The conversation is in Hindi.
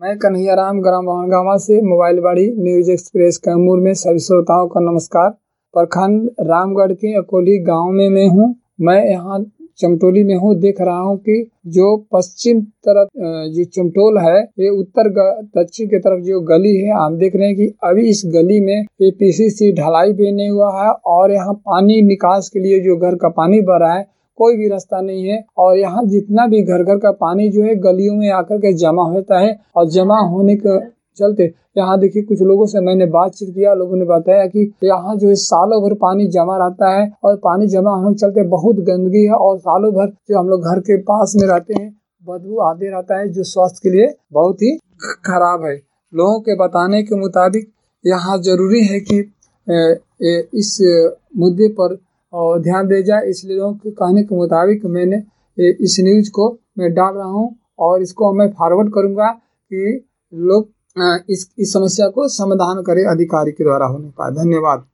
मैं कन्हैयाराम ग्राम गांवा से मोबाइल बाड़ी न्यूज एक्सप्रेस कैमूर में सभी श्रोताओं का नमस्कार। प्रखंड रामगढ़ के अकोली गांव में मैं हूं। मैं यहाँ चमटोली में हूँ। देख रहा हूँ कि जो पश्चिम तरफ जो चमटोल है, ये उत्तर दक्षिण की तरफ जो गली है, हम देख रहे हैं कि अभी इस गली में पीसीसी ढलाई भी नहीं हुआ है और यहाँ पानी निकास के लिए जो घर का पानी भर रहा है, कोई भी रास्ता नहीं है। और यहाँ जितना भी घर घर का पानी जो है गलियों में आकर के जमा होता है और जमा होने के चलते यहाँ देखिए कुछ लोगों से मैंने बातचीत किया, लोगों ने बताया कि यहाँ जो है सालों भर पानी जमा रहता है और पानी जमा होने के चलते बहुत गंदगी है और सालों भर जो हम लोग घर के पास में रहते हैं बदबू आते रहता है, जो स्वास्थ्य के लिए बहुत ही खराब है। लोगों के बताने के मुताबिक यहाँ जरूरी है कि इस मुद्दे पर ध्यान दे जाए, इसलिए लोगों के कहने के मुताबिक मैंने इस न्यूज को मैं डाल रहा हूँ और इसको मैं फॉरवर्ड करूंगा कि लोग इस समस्या को समाधान करें अधिकारी के द्वारा होने का। धन्यवाद।